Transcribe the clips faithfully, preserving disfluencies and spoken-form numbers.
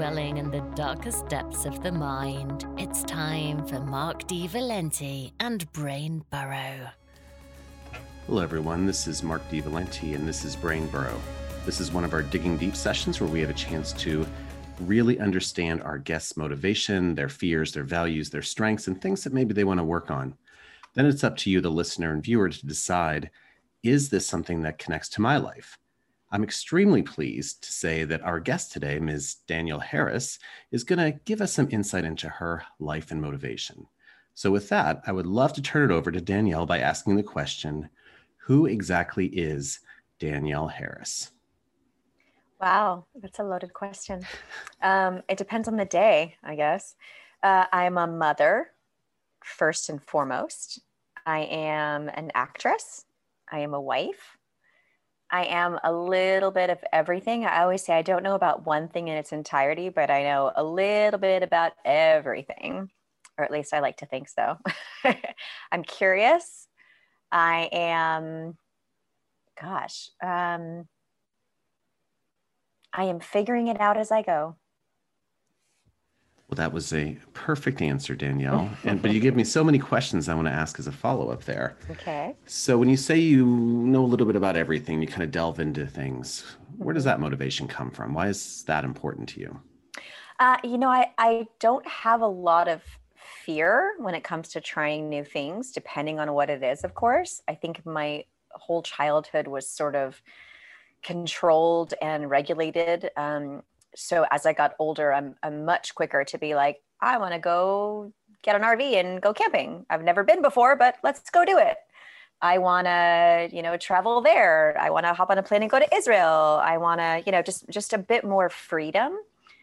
dwelling in the darkest depths of the mind, it's time for Mark D. Valenti and Brain Burrow. Hello everyone, this is Mark D. Valenti and this is Brain Burrow. This is one of our Digging Deep sessions where we have a chance to really understand our guests' motivation, their fears, their values, their strengths, and things that maybe they want to work on. Then it's up to you, the listener and viewer, to decide, is this something that connects to my life? I'm extremely pleased to say that our guest today, Miz Danielle Harris, is going to give us some insight into her life and motivation. So with that, I would love to turn it over to Danielle by asking the question, who exactly is Danielle Harris? Wow, that's a loaded question. Um, it depends on the day, I guess. Uh, I'm a mother, first and foremost. I am an actress. I am a wife. I am a little bit of everything. I always say I don't know about one thing in its entirety, but I know a little bit about everything, or at least I like to think so. I'm curious. I am, gosh, um, I am figuring it out as I go. Well, that was a perfect answer, Danielle. And but you give me so many questions I want to ask as a follow-up there. Okay. So when you say you know a little bit about everything, you kind of delve into things, where does that motivation come from? Why is that important to you? Uh, you know, I, I don't have a lot of fear when it comes to trying new things, depending on what it is, of course. I think my whole childhood was sort of controlled and regulated. Um, so as I got older, I'm, I'm much quicker to be like, I want to go get an R V and go camping. I've never been before, but let's go do it. I want to, you know, travel there. I want to hop on a plane and go to Israel. I want to, you know, just, just a bit more freedom.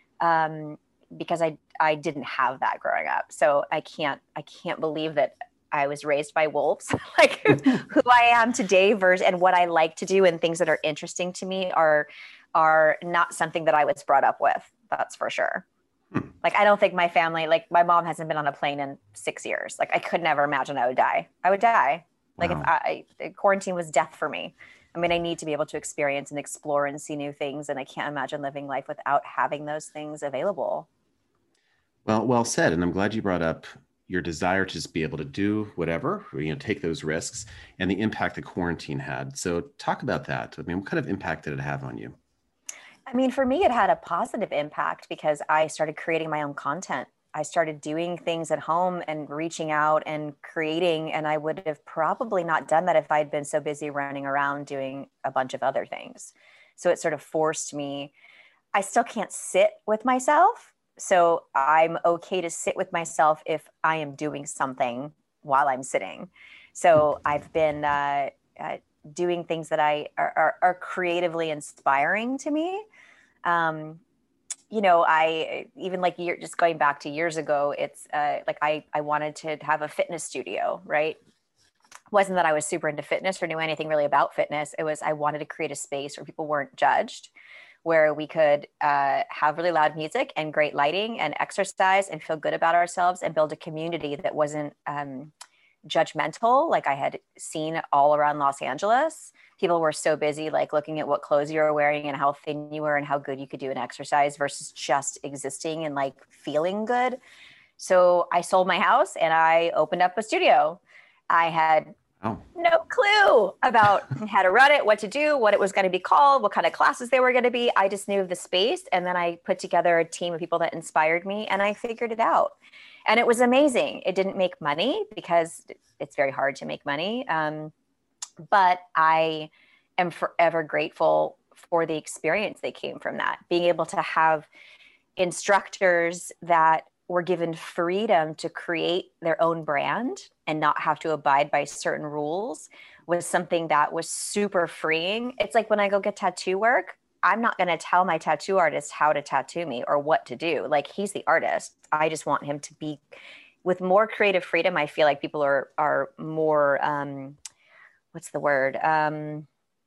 Um, because I, I didn't have that growing up. So I can't, I can't believe that I was raised by wolves, like who, who I am today versus, and what I like to do and things that are interesting to me are, are not something that I was brought up with. That's for sure. Hmm. Like, I don't think my family, like my mom hasn't been on a plane in six years. Like I could never imagine I would die. I would die. Like wow. if I, I, quarantine was death for me. I mean, I need to be able to experience and explore and see new things. And I can't imagine living life without having those things available. Well, well said. And I'm glad you brought up your desire to just be able to do whatever, or, you know, take those risks and the impact that quarantine had. So talk about that. I mean, what kind of impact did it have on you? I mean, for me, it had a positive impact because I started creating my own content. I started doing things at home and reaching out and creating, and I would have probably not done that if I'd been so busy running around doing a bunch of other things. So it sort of forced me. I still can't sit with myself. So I'm okay to sit with myself if I am doing something while I'm sitting. So I've been uh, uh, doing things that I are, are, are creatively inspiring to me. Um, you know, I even like year, just going back to years ago, it's uh, like I, I wanted to have a fitness studio, right? Wasn't that I was super into fitness or knew anything really about fitness. It was I wanted to create a space where people weren't judged, where we could uh, have really loud music and great lighting and exercise and feel good about ourselves and build a community that wasn't um, judgmental. Like I had seen all around Los Angeles, people were so busy, like looking at what clothes you were wearing and how thin you were and how good you could do an exercise versus just existing and like feeling good. So I sold my house and I opened up a studio. I had Oh. no clue about how to run it, what to do, what it was going to be called, what kind of classes they were going to be. I just knew the space. And then I put together a team of people that inspired me and I figured it out. And it was amazing. It didn't make money because it's very hard to make money. Um, but I am forever grateful for the experience that came from that. Being able to have instructors that were given freedom to create their own brand and not have to abide by certain rules was something that was super freeing. It's like when I go get tattoo work, I'm not going to tell my tattoo artist how to tattoo me or what to do. Like he's the artist. I just want him to be with more creative freedom. I feel like people are, are more, um, what's the word? Um,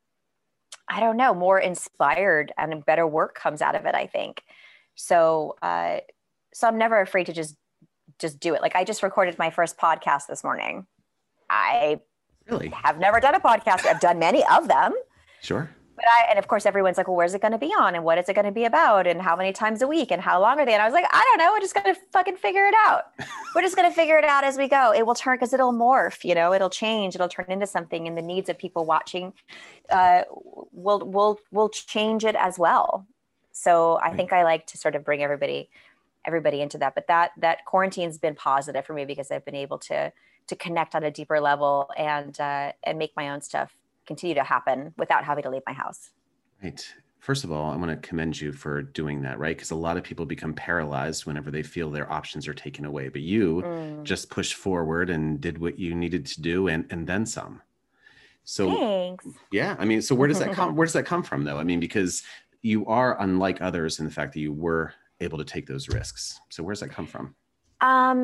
I don't know, more inspired and better work comes out of it, I think. So, uh, So I'm never afraid to just, just do it. Like I just recorded my first podcast this morning. I really have never done a podcast. I've done many of them. Sure. but I, and of course everyone's like, well, where's it going to be on? And what is it going to be about? And how many times a week? And how long are they? And I was like, I don't know. We're just going to fucking figure it out. We're just going to figure it out as we go. It will turn, cause it'll morph, you know, it'll change, it'll turn into something, and the needs of people watching, uh, will, will, will change it as well. So I think I like to sort of bring everybody, everybody into that, but that, that quarantine's been positive for me because I've been able to, to connect on a deeper level and, uh, and make my own stuff continue to happen without having to leave my house. Right. First of all, I want to commend you for doing that, right? Because a lot of people become paralyzed whenever they feel their options are taken away, but you mm. just pushed forward and did what you needed to do, and, and then some. So thanks. Yeah. I mean, so where does that come, where does that come from though? I mean, because you are unlike others in the fact that you were able to take those risks. So where's that come from? Um,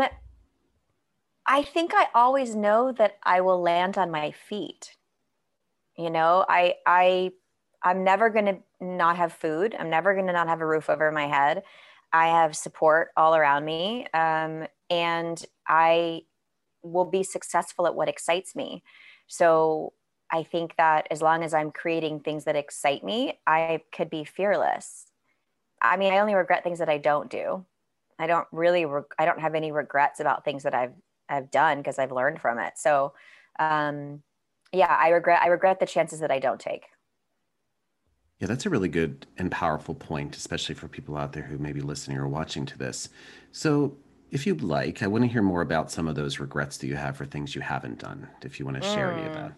I think I always know that I will land on my feet. You know, I, I, I'm never going to not have food. I'm never going to not have a roof over my head. I have support all around me. Um, and I will be successful at what excites me. So I think that as long as I'm creating things that excite me, I could be fearless. I mean, I only regret things that I don't do. I don't really, re- I don't have any regrets about things that I've, I've done because I've learned from it. So, um, yeah, I regret, I regret the chances that I don't take. Yeah, that's a really good and powerful point, especially for people out there who may be listening or watching to this. So if you'd like, I want to hear more about some of those regrets that you have for things you haven't done, if you want to share mm. any of that.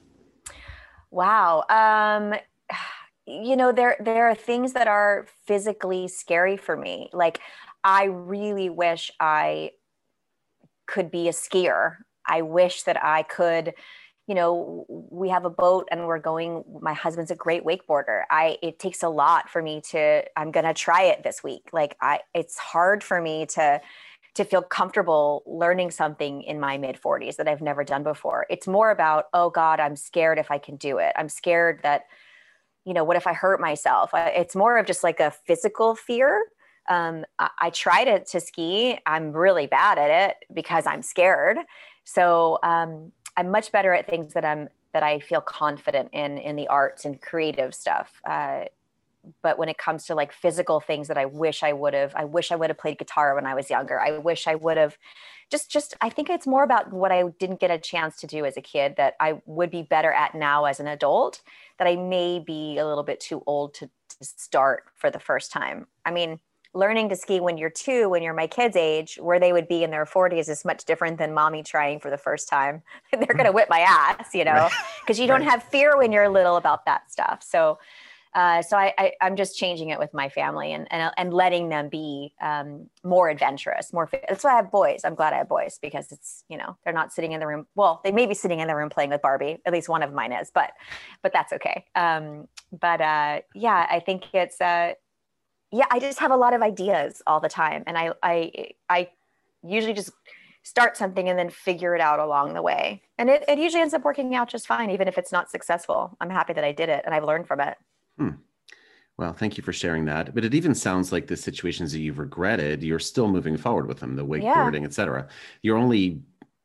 Wow. Um, you know, there, there are things that are physically scary for me. Like, I really wish I could be a skier. I wish that I could, you know, we have a boat and we're going, my husband's a great wakeboarder. I, it takes a lot for me to, I'm going to try it this week. Like I, it's hard for me to, to feel comfortable learning something in my mid forties that I've never done before. It's more about, oh God, I'm scared if I can do it. I'm scared that, you know, what if I hurt myself? I, it's more of just like a physical fear. Um, I, I try to, to ski. I'm really bad at it because I'm scared. So, um, I'm much better at things that I'm, that I feel confident in, in the arts and creative stuff. Uh, but when it comes to like physical things that I wish I would have, I wish I would have played guitar when I was younger. I wish I would have just, just, I think it's more about what I didn't get a chance to do as a kid that I would be better at now as an adult, that I may be a little bit too old to, to start for the first time. I mean, learning to ski when you're two, when you're my kids' age, where they would be in their forties is much different than mommy trying for the first time. They're going to whip my ass, you know, because right. you don't right. have fear when you're little about that stuff. So, uh, so I, I, I'm just changing it with my family and, and, and letting them be um, more adventurous, more. That's why I have boys. I'm glad I have boys because it's, you know, they're not sitting in the room. Well, they may be sitting in the room playing with Barbie. At least one of mine is, but, but that's okay. Um, but uh, yeah, I think it's, uh, yeah, I just have a lot of ideas all the time. And I, I, I usually just start something and then figure it out along the way. And it, it usually ends up working out just fine, even if it's not successful. I'm happy that I did it and I've learned from it. Hmm. Well, thank you for sharing that. But it even sounds like the situations that you've regretted, you're still moving forward with them, the wakeboarding, yeah. et cetera. Your only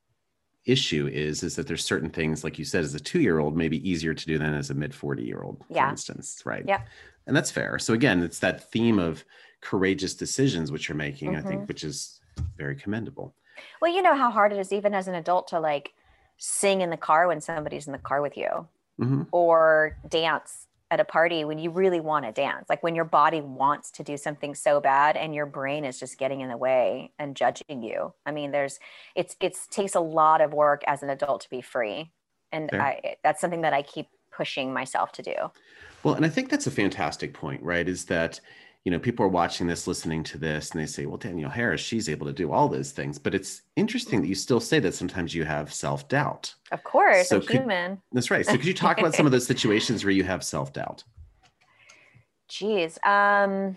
issue is, is that there's certain things, like you said, as a two-year-old, maybe easier to do than as a mid forty-year-old, for yeah. instance, right? Yeah. And that's fair. So again, it's that theme of courageous decisions which you're making, mm-hmm. I think, which is very commendable. Well, you know how hard it is even as an adult to like sing in the car when somebody's in the car with you mm-hmm. or dance at a party when you really want to dance, like when your body wants to do something so bad and your brain is just getting in the way and judging you. I mean, there's, it's, it's takes a lot of work as an adult to be free. And fair. I, that's something that I keep pushing myself to do. Well, and I think that's a fantastic point, right? Is that, you know, people are watching this, listening to this, and they say, well, Danielle Harris, she's able to do all those things. But it's interesting that you still say that sometimes you have self-doubt. Of course, so I'm could, human. That's right. So could you talk about some of those situations where you have self-doubt? Geez. Um,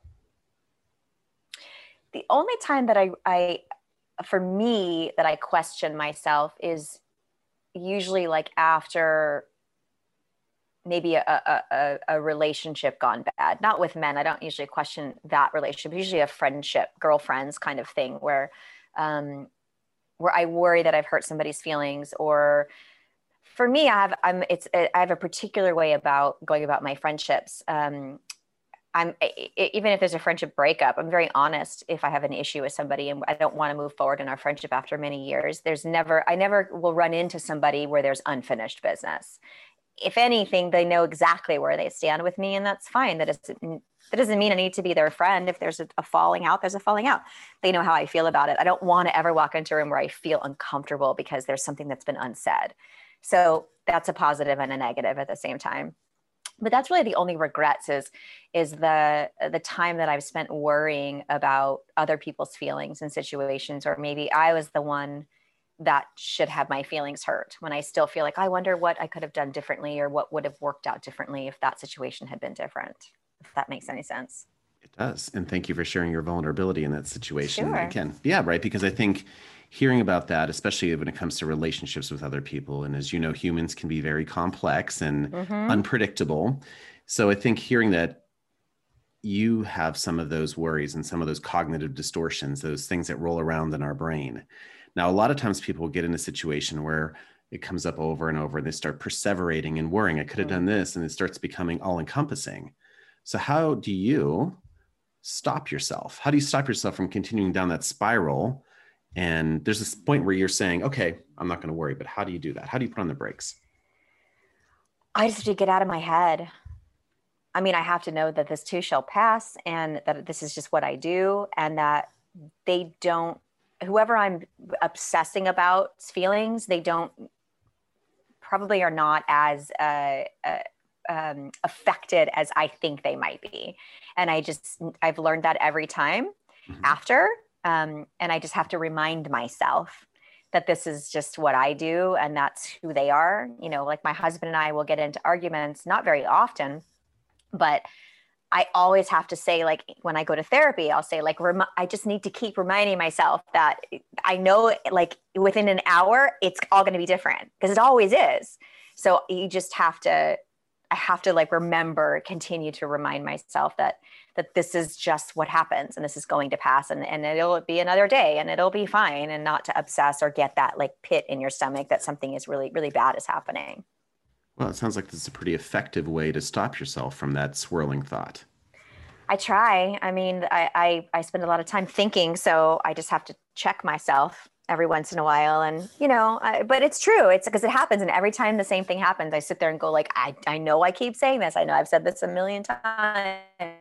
the only time that I, I, for me, that I question myself is usually like after maybe a, a, a relationship gone bad, not with men. I don't usually question that relationship, usually a friendship, girlfriends kind of thing where, um, where I worry that I've hurt somebody's feelings or For me, I have I'm it's I have a particular way about going about my friendships. Um, I'm even if there's a friendship breakup, I'm very honest if I have an issue with somebody and I don't want to move forward in our friendship after many years. There's never I never will run into somebody where there's unfinished business. If anything, they know exactly where they stand with me, and that's fine. That doesn't that doesn't mean I need to be their friend. If there's a, a falling out, there's a falling out. They know how I feel about it. I don't want to ever walk into a room where I feel uncomfortable because there's something that's been unsaid. So that's a positive and a negative at the same time. But that's really the only regrets is, is the, the time that I've spent worrying about other people's feelings and situations, or maybe I was the one that should have my feelings hurt when I still feel like, I wonder what I could have done differently or what would have worked out differently if that situation had been different, if that makes any sense. It does. And thank you for sharing your vulnerability in that situation. Sure. Again, yeah, right. Because I think hearing about that, especially when it comes to relationships with other people, and as you know, humans can be very complex and mm-hmm. unpredictable. So I think hearing that you have some of those worries and some of those cognitive distortions, those things that roll around in our brain. Now, a lot of times people get in a situation where it comes up over and over and they start perseverating and worrying, I could have done this, and it starts becoming all encompassing. So how do you stop yourself? How do you stop yourself from continuing down that spiral? And there's this point where you're saying, okay, I'm not going to worry, but how do you do that? How do you put on the brakes? I just have to get out of my head. I mean, I have to know that this too shall pass and that this is just what I do, and that they don't, whoever I'm obsessing about feelings, they don't probably are not as uh, uh, um, affected as I think they might be. And I just, I've learned that every time mm-hmm. after. Um, and I just have to remind myself that this is just what I do and that's who they are. You know, like my husband and I will get into arguments, not very often, but I always have to say, like, when I go to therapy, I'll say, like, rem- I just need to keep reminding myself that I know, like, within an hour, it's all going to be different because it always is. So you just have to, I have to like remember, continue to remind myself that, that this is just what happens and this is going to pass and, and it'll be another day and it'll be fine, and not to obsess or get that like pit in your stomach that something is really, really bad is happening. Well, it sounds like this is a pretty effective way to stop yourself from that swirling thought. I try. I mean, I, I, I spend a lot of time thinking, so I just have to check myself every once in a while. And, you know, I, but it's true. It's because it happens. And every time the same thing happens, I sit there and go like, I, I know I keep saying this. I know I've said this a million times.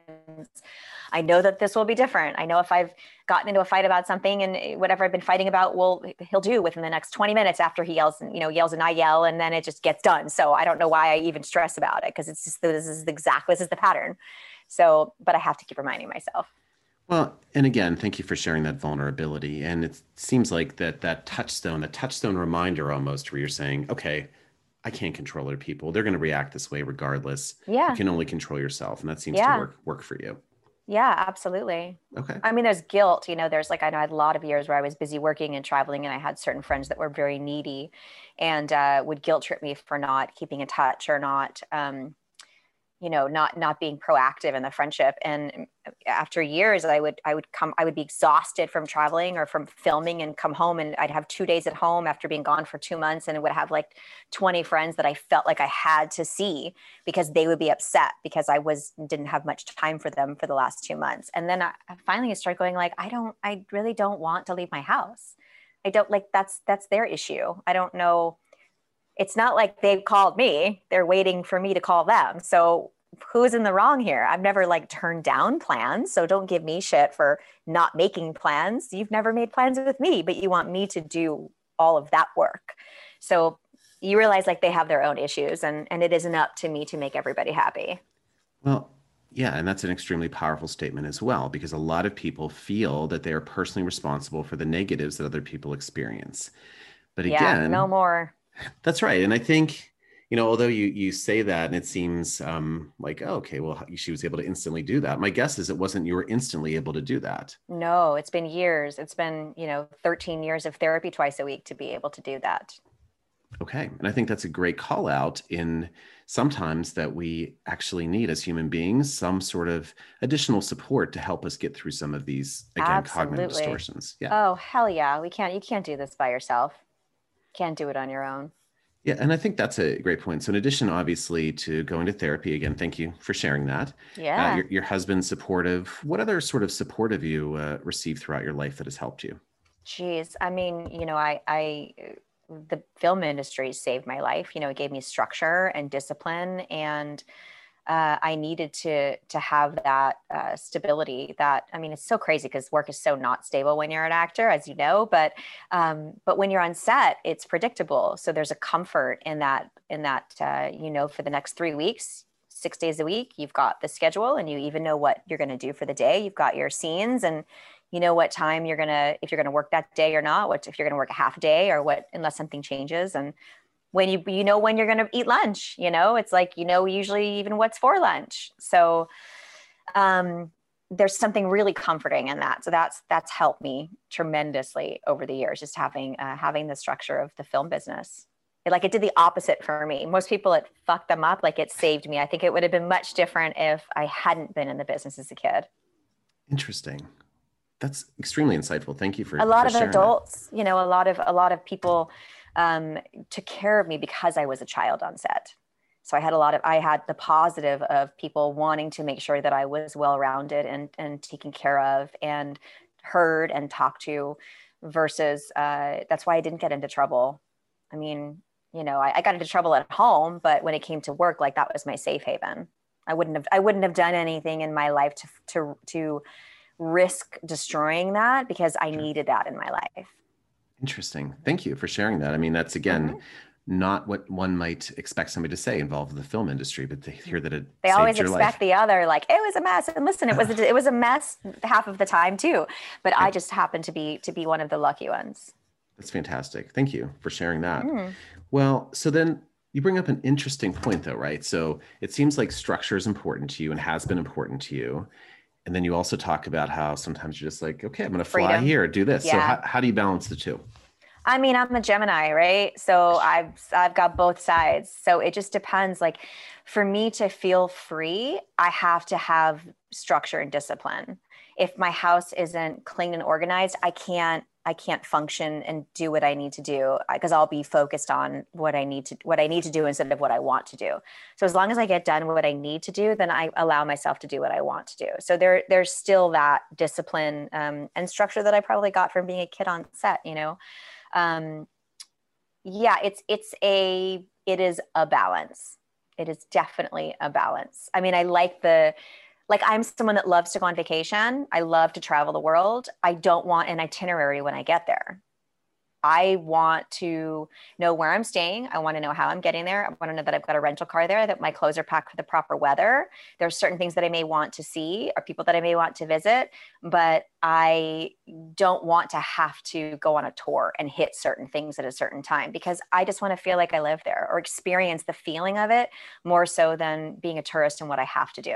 I know that this will be different. I know if I've gotten into a fight about something and whatever I've been fighting about, well, he'll do within the next twenty minutes after he yells and, you know, yells and I yell, and then it just gets done. So I don't know why I even stress about it, because it's just, this is exactly, this is the pattern. So, but I have to keep reminding myself. Well, and again, thank you for sharing that vulnerability. And it seems like that, that touchstone, that touchstone reminder almost, where you're saying, okay, I can't control other people. They're going to react this way regardless. Yeah. You can only control yourself. And that seems yeah. to work, work for you. Yeah, absolutely. Okay. I mean, there's guilt, you know, there's like, I know I had a lot of years where I was busy working and traveling, and I had certain friends that were very needy and uh, would guilt trip me for not keeping in touch or not, um, you know, not, not being proactive in the friendship. And after years, I would, I would come, I would be exhausted from traveling or from filming and come home, and I'd have two days at home after being gone for two months. And I would have like twenty friends that I felt like I had to see because they would be upset because I was, didn't have much time for them for the last two months. And then I finally started going like, I don't, I really don't want to leave my house. I don't like, that's, that's their issue. I don't know. It's not like they've called me. They're waiting for me to call them. So who's in the wrong here? I've never like turned down plans. So don't give me shit for not making plans. You've never made plans with me, but you want me to do all of that work. So you realize like they have their own issues, and, and it isn't up to me to make everybody happy. Well, yeah. And that's an extremely powerful statement as well, because a lot of people feel that they are personally responsible for the negatives that other people experience. But again, yeah, no more. That's right. And I think, you know, although you you say that and it seems um, like, oh, okay, well, she was able to instantly do that. My guess is it wasn't you were instantly able to do that. No, it's been years. It's been, you know, thirteen years of therapy twice a week to be able to do that. Okay. And I think that's a great call out in sometimes that we actually need as human beings, some sort of additional support to help us get through some of these, again, Absolutely. Cognitive distortions. Yeah. Oh, hell yeah. We can't, you can't do this by yourself. Can't do it on your own. Yeah, and I think that's a great point. So, in addition, obviously, to going to therapy, again, thank you for sharing that. Uh, Yeah. your, your husband's supportive. What other sort of support have you uh, received throughout your life that has helped you? Geez, I mean, you know, I, I, the film industry saved my life. You know, it gave me structure and discipline, and uh, I needed to to have that uh, stability. That I mean, it's so crazy because work is so not stable when you're an actor, as you know. But um, but when you're on set, it's predictable. So there's a comfort in that. In that, uh, you know, for the next three weeks, six days a week, you've got the schedule, and you even know what you're going to do for the day. You've got your scenes, and you know what time you're gonna if you're gonna work that day or not. What if you're gonna work a half a day or what, unless something changes. And when you you know when you're going to eat lunch, you know it's like, you know usually even what's for lunch. So um there's something really comforting in that. So that's that's helped me tremendously over the years, just having uh, having the structure of the film business. It, like it did the opposite for me. Most people, it fucked them up. Like, it saved me. I think it would have been much different if I hadn't been in the business as a kid. Interesting. That's extremely insightful. Thank you for, A lot for of sharing that. adults, you know, a lot of a lot of people um, took care of me because I was a child on set. So I had a lot of I had the positive of people wanting to make sure that I was well-rounded and and taken care of and heard and talked to, versus uh, that's why I didn't get into trouble. I mean, you know, I, I got into trouble at home, but when it came to work, like, that was my safe haven. I wouldn't have I wouldn't have done anything in my life to to to risk destroying that, because I Sure. needed that in my life. Interesting. Thank you for sharing that. I mean, that's again, Mhm. not what one might expect somebody to say involved with the film industry, but to hear that it They saved always your life. expect the other, like, it was a mess. And listen, it was a, it was a mess half of the time too. But I Right. just happened to be to be one of the lucky ones. That's fantastic. Thank you for sharing that. Mm. Well, so then you bring up an interesting point though, right? So it seems like structure is important to you and has been important to you. And then you also talk about how sometimes you're just like, okay, I'm going to fly Freedom. here, do this. So Yeah. how, how do you balance the two? I mean, I'm a Gemini, right? So I've I've got both sides. So it just depends. Like, for me to feel free, I have to have structure and discipline. If my house isn't clean and organized, I can't I can't function and do what I need to do, because I'll be focused on what I need to what I need to do instead of what I want to do. So as long as I get done what I need to do, then I allow myself to do what I want to do. So there there's still that discipline um, and structure that I probably got from being a kid on set, you know. Um, yeah, it's it's a it is a balance. It is definitely a balance. I mean, I like the like I'm someone that loves to go on vacation. I love to travel the world. I don't want an itinerary when I get there. I want to know where I'm staying. I want to know how I'm getting there. I want to know that I've got a rental car there, that my clothes are packed for the proper weather. There's certain things that I may want to see or people that I may want to visit, but I don't want to have to go on a tour and hit certain things at a certain time, because I just want to feel like I live there or experience the feeling of it more so than being a tourist and what I have to do.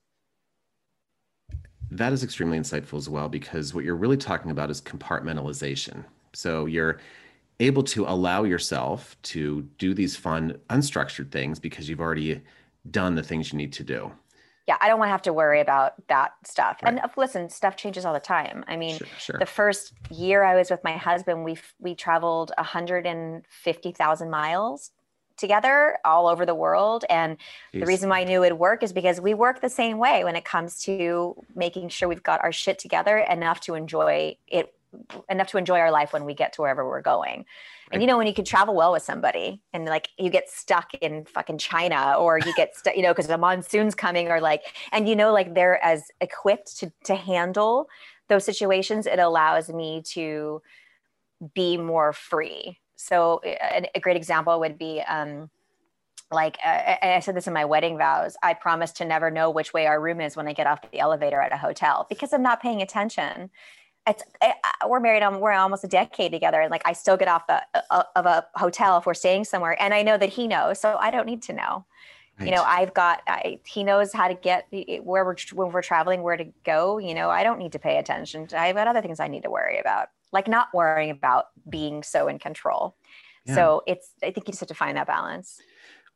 That is extremely insightful as well, because what you're really talking about is compartmentalization. So you're able to allow yourself to do these fun, unstructured things because you've already done the things you need to do. Yeah, I don't want to have to worry about that stuff. Right. And uh, listen, stuff changes all the time. I mean, Sure, sure. the first year I was with my husband, we we traveled one hundred fifty thousand miles together all over the world. And Jeez. The reason why I knew it would work is because we work the same way when it comes to making sure we've got our shit together enough to enjoy it, enough to enjoy our life when we get to wherever we're going. Right. And you know, when you can travel well with somebody and like you get stuck in fucking China, or you get stuck, you know, because the monsoon's coming, or like, and you know, like they're as equipped to to handle those situations, it allows me to be more free. So a, a great example would be um, like, uh, I said this in my wedding vows, I promised to never know which way our room is when I get off the elevator at a hotel, because I'm not paying attention. It's I, we're married on we're almost a decade together, and like I still get off the, uh, of a hotel if we're staying somewhere, and I know that he knows, so I don't need to know. Right. You know, I've got I, he knows how to get where we're when we're traveling, where to go. You know, I don't need to pay attention. I've got other things I need to worry about, like not worrying about being so in control. Yeah. So it's I think you just have to find that balance.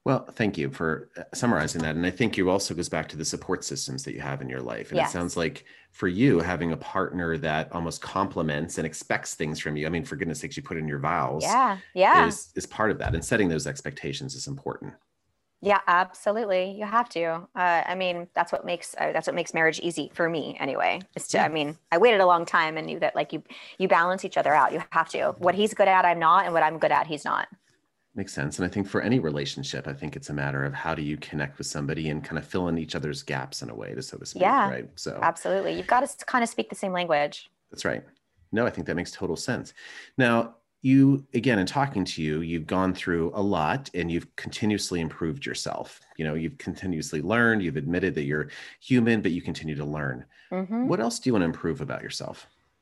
Well, thank you for summarizing that. And I think you also goes back to the support systems that you have in your life. And Yes. it sounds like for you, having a partner that almost compliments and expects things from you. I mean, for goodness sakes, you put in your vows. Yeah. Yeah. Is, is part of that. And setting those expectations is important. Yeah, absolutely. You have to. Uh, I mean, that's what makes uh, that's what makes marriage easy for me, anyway. Is to, Yeah. I mean, I waited a long time and knew that like you you balance each other out. You have to. What he's good at, I'm not, and what I'm good at, he's not. Makes sense. And I think for any relationship, I think it's a matter of how do you connect with somebody and kind of fill in each other's gaps in a way, to so to speak. Yeah, right. So absolutely. You've got to kind of speak the same language. That's right. No, I think that makes total sense. Now, you, again, in talking to you, you've gone through a lot and you've continuously improved yourself. You know, you've continuously learned, you've admitted that you're human, but you continue to learn. Mm-hmm. What else do you want to improve about yourself?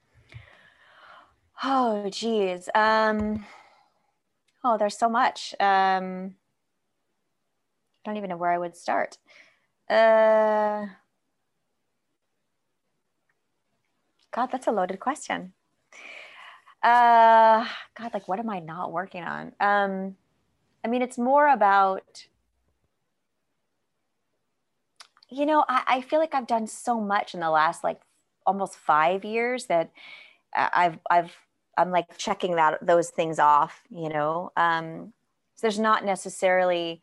Oh, geez. Um, oh, there's so much. Um, I don't even know where I would start. Uh, God, that's a loaded question. Uh, God, like, what am I not working on? Um, I mean, it's more about, you know, I, I feel like I've done so much in the last like almost five years that I've, I've, I'm like checking that, those things off, you know? Um, so there's not necessarily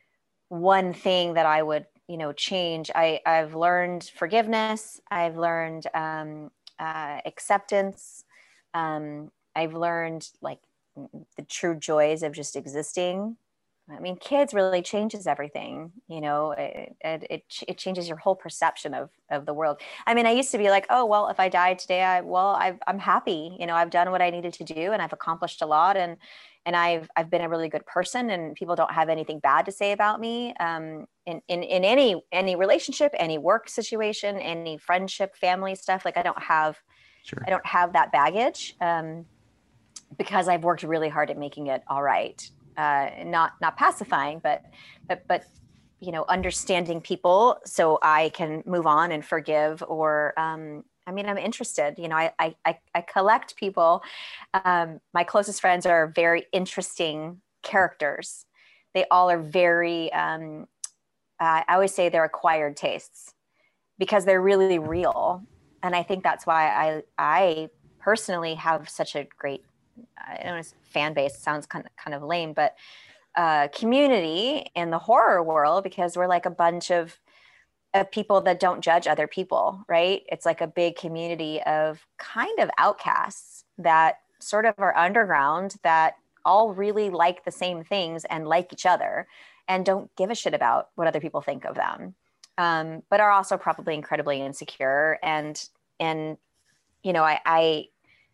one thing that I would, you know, change. I, I've learned forgiveness. I've learned, um, uh, acceptance. Um, I've learned like the true joys of just existing. I mean, kids really changes everything, you know, it, it, it, it changes your whole perception of, of the world. I mean, I used to be like, oh, well, if I died today, I, well, I've, I'm happy, you know, I've done what I needed to do and I've accomplished a lot. And, and I've, I've been a really good person and people don't have anything bad to say about me. Um, in, in, in any, any relationship, any work situation, any friendship, family stuff, like I don't have, Sure. I don't have that baggage, um, because I've worked really hard at making it all right. Uh, not, not pacifying, but, but, but, you know, understanding people so I can move on and forgive or, um, I mean, I'm interested, you know, I, I, I, I collect people. Um, my closest friends are very interesting characters. They all are very, um, uh, I always say they're acquired tastes because they're really real. And I think that's why I, I personally have such a great, I don't know, fan base sounds kind of, kind of lame, but uh, community in the horror world, because we're like a bunch of, of people that don't judge other people, right? It's like a big community of kind of outcasts that sort of are underground that all really like the same things and like each other and don't give a shit about what other people think of them. Um, but are also probably incredibly insecure. And, and, you know, I, I,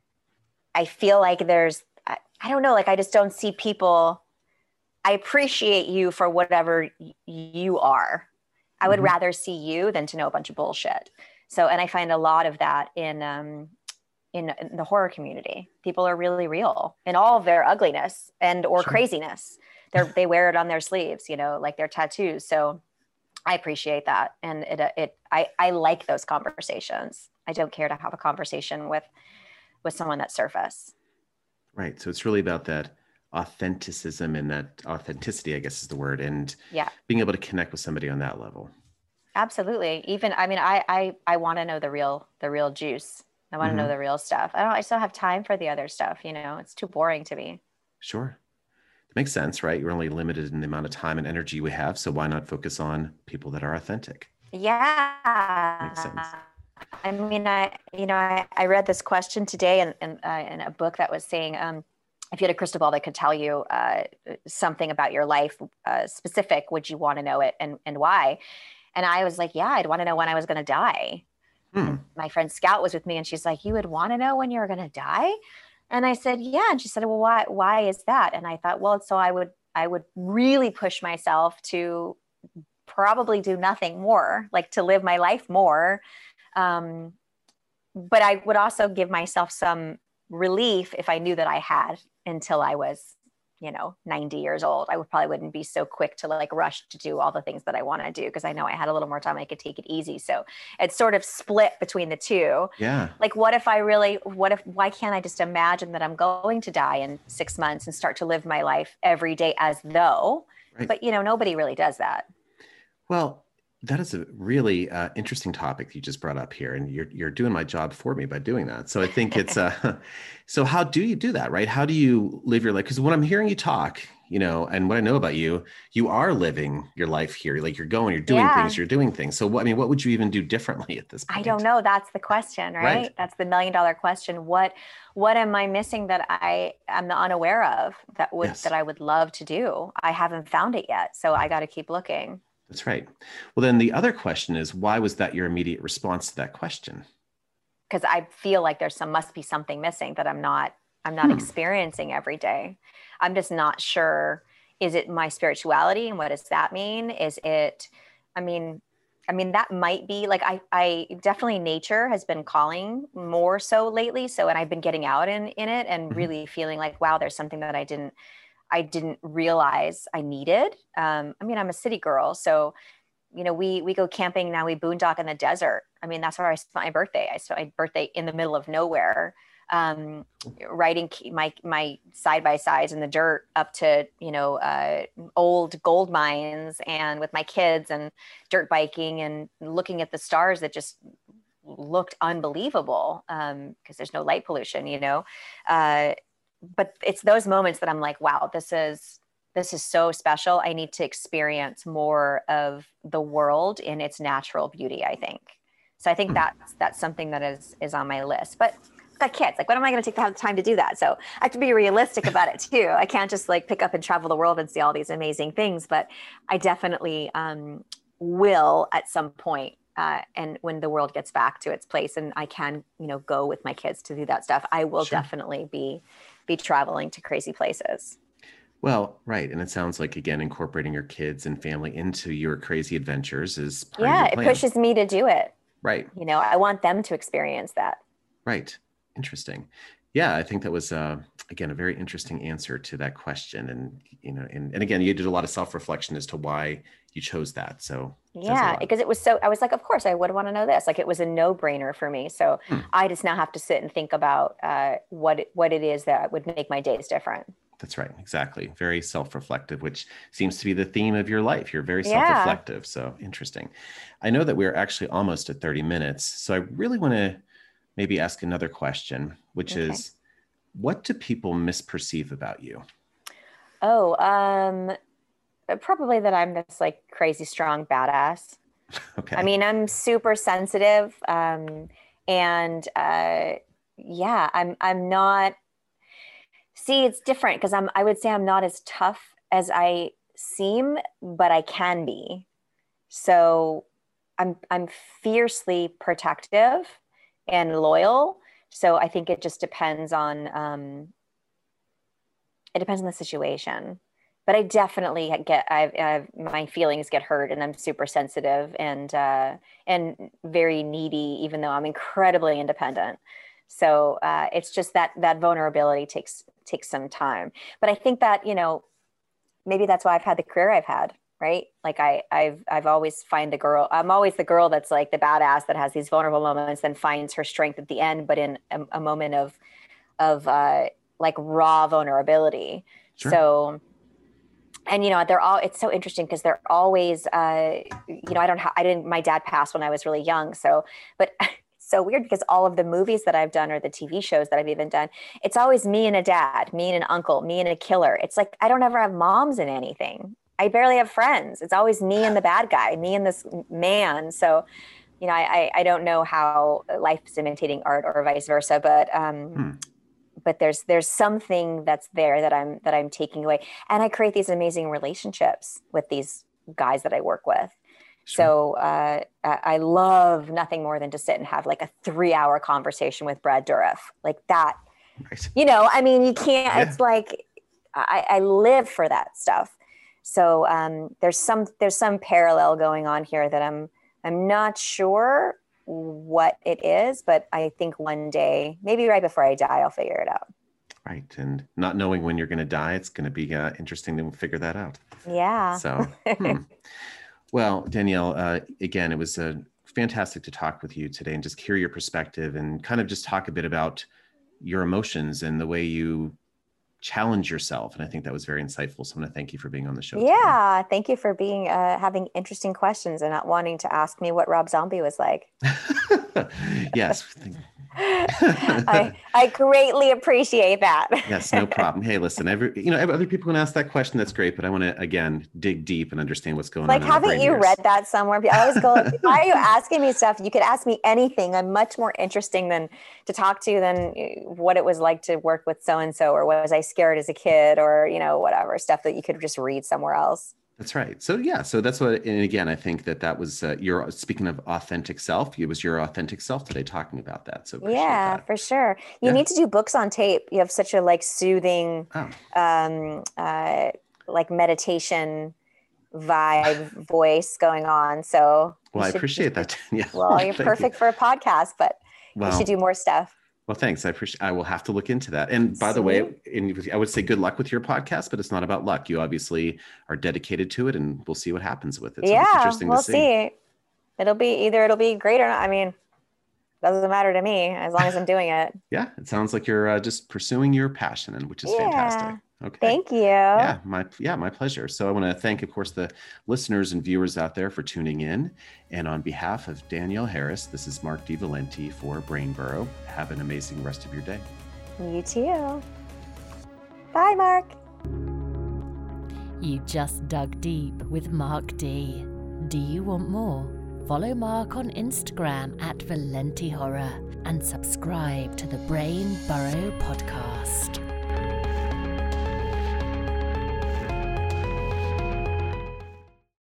I feel like there's, I, I don't know, like, I just don't see people. I appreciate you for whatever y- you are. I would mm-hmm. rather see you than to know a bunch of bullshit. So, and I find a lot of that in, um, in, in the horror community. People are really real in all of their ugliness and, or sure. craziness. They're, they wear it on their sleeves, you know, like their tattoos. So I appreciate that. And it, it, I, I like those conversations. I don't care to have a conversation with, with someone that's surface. Right. So it's really about that authenticism and that authenticity, I guess is the word. And yeah, being able to connect with somebody on that level. Absolutely. Even, I mean, I, I, I want to know the real, the real juice. I want to mm-hmm. know the real stuff. I don't, I still have time for the other stuff. You know, it's too boring to me. Sure. That makes sense, right? You're only limited in the amount of time and energy we have. So why not focus on people that are authentic? Yeah. Makes sense. I mean, I, you know, I, I read this question today in, in, uh, in a book that was saying, um, if you had a crystal ball that could tell you uh, something about your life uh, specific, would you want to know it and, and why? And I was like, yeah, I'd want to know when I was going to die. Hmm. My friend Scout was with me and she's like, you would want to know when you were going to die? And I said, yeah. And she said, well, why, why is that? And I thought, well, so I would, I would really push myself to probably do nothing more, like to live my life more. Um, but I would also give myself some relief if I knew that I had until I was, you know, ninety years old. I would probably wouldn't be so quick to like rush to do all the things that I want to do because I know I had a little more time. I could take it easy. So it's sort of split between the two. Yeah. Like, what if I really, what if, why can't I just imagine that I'm going to die in six months and start to live my life every day as though, Right. But, you know, nobody really does that. Well, that is a really uh, interesting topic you just brought up here, and you're you're doing my job for me by doing that. So I think it's uh, so how do you do that, right? How do you live your life? Because when I'm hearing you talk, you know, and what I know about you, you are living your life here. Like you're going, you're doing Yeah. things, you're doing things. So what I mean, what would you even do differently at this point? I don't know. That's the question, right? Right. That's the million dollar question. What what am I missing that I am unaware of that would Yes. that I would love to do? I haven't found it yet. So I got to keep looking. That's right. Well, then the other question is, why was that your immediate response to that question? Because I feel like there's some must be something missing that I'm not I'm not Hmm. experiencing every day. I'm just not sure. Is it my spirituality, and what does that mean? Is it, I mean, I mean that might be like I I definitely nature has been calling more so lately. So and I've been getting out in in it and Mhm. really feeling like, wow, there's something that I didn't I didn't realize I needed. Um, I mean, I'm a city girl, so you know, we we go camping now. We boondock in the desert. I mean, that's where I spent my birthday. I spent my birthday in the middle of nowhere, um, riding my my side by sides in the dirt up to you know uh, old gold mines, and with my kids and dirt biking and looking at the stars that just looked unbelievable because um, there's no light pollution, you know. Uh, but it's those moments that I'm like, wow, this is this is so special. I need to experience more of the world in its natural beauty, I think. So I think that's that's something that is is on my list. But I've got kids. Like, when am I going to take the time to do that? So I have to be realistic about it too. I can't just like pick up and travel the world and see all these amazing things. But I definitely um, will at some point. Uh, and when the world gets back to its place, and I can, you know, go with my kids to do that stuff, I will Sure. definitely be be traveling to crazy places. Well, right. And it sounds like, again, incorporating your kids and family into your crazy adventures is part of Yeah, your it plan. pushes me to do it. Right. You know, I want them to experience that. Right. Interesting. Yeah, I think that was, uh, again, a very interesting answer to that question. And, you know, and, and again, you did a lot of self-reflection as to why you chose that. So it says a Yeah, lot. because it was so, I was like, of course I would want to know this. Like, it was a no-brainer for me. So Hmm. I just now have to sit and think about uh, what it, what it is that would make my days different. That's right. Exactly. Very self-reflective, which seems to be the theme of your life. You're very Yeah. self-reflective. So interesting. I know that we're actually almost at thirty minutes. So I really want to maybe ask another question, which Okay. is, what do people misperceive about you? Oh, um, probably that I'm this like crazy strong badass. Okay. I mean, I'm super sensitive. Um, and uh, yeah, I'm I'm not. See, it's different because I'm. I would say I'm not as tough as I seem, but I can be. So I'm I'm fiercely protective and loyal. So I think it just depends on um, it depends on the situation. But I definitely get I've, I've my feelings get hurt, and I'm super sensitive and uh, and very needy, even though I'm incredibly independent. So uh, it's just that that vulnerability takes takes some time. But I think that, you know, maybe that's why I've had the career I've had, right? Like I, I've, I've always find the girl, I'm always the girl that's like the badass that has these vulnerable moments, then finds her strength at the end, but in a, a moment of, of uh, like raw vulnerability. Sure. So, and, you know, they're all, it's so interesting because they're always, uh, you know, I don't have, I didn't, my dad passed when I was really young. So, but so weird because all of the movies that I've done or the T V shows that I've even done, it's always me and a dad, me and an uncle, me and a killer. It's like, I don't ever have moms in anything. I barely have friends. It's always me and the bad guy, me and this man. So, you know, I, I don't know how life is imitating art or vice versa, but, um, Hmm. but there's, there's something that's there that I'm, that I'm taking away. And I create these amazing relationships with these guys that I work with. Sure. So uh, I love nothing more than to sit and have like a three hour conversation with Brad Dourif, like that. Right. You know, I mean, you can't, Yeah. it's like, I, I live for that stuff. So um, there's some, there's some parallel going on here that I'm, I'm not sure what it is, but I think one day, maybe right before I die, I'll figure it out. Right. And not knowing when you're going to die, it's going to be uh, interesting to figure that out. Yeah. So, hmm. Well, Danielle, uh, again, it was uh, fantastic to talk with you today and just hear your perspective and kind of just talk a bit about your emotions and the way you challenge yourself. And I think that was very insightful. So I want to thank you for being on the show. Yeah. Today. Thank you for being, uh, having interesting questions and not wanting to ask me what Rob Zombie was like. Yes. I, I greatly appreciate that. Yes, no problem. Hey, listen, every, you know, other people can ask that question. That's great. But I want to, again, dig deep and understand what's going like, on. Like, haven't you years. read that somewhere? I always go, why are you asking me stuff? You could ask me anything. I'm much more interesting than to talk to than what it was like to work with so-and-so, or was I scared as a kid, or, you know, whatever stuff that you could just read somewhere else. That's right. So, yeah, so that's what, and again, I think that that was uh, your, speaking of authentic self, it was your authentic self today talking about that. So yeah, that. for sure. You yeah. need to do books on tape. You have such a like soothing, oh. um, uh, like meditation vibe voice going on. So well, I should, appreciate that. Yeah. Well, you're perfect you. for a podcast, but well, you should do more stuff. Well, thanks. I appreciate. I will have to look into that. And by See? the way, in, I would say good luck with your podcast, but it's not about luck. You obviously are dedicated to it, and we'll see what happens with it. So yeah, it's interesting we'll to see. see. It'll be either it'll be great or not. I mean, doesn't matter to me as long as I'm doing it. Yeah, it sounds like you're uh, just pursuing your passion, and which is yeah. fantastic. Okay. Thank you. Yeah, my yeah, my pleasure. So I want to thank, of course, the listeners and viewers out there for tuning in. And on behalf of Danielle Harris, this is Mark DiValenti for Brainburrow. Have an amazing rest of your day. You too. Bye, Mark. You just dug deep with Mark D. Do you want more? Follow Mark on Instagram at Valenti Horror and subscribe to the Brainburrow podcast.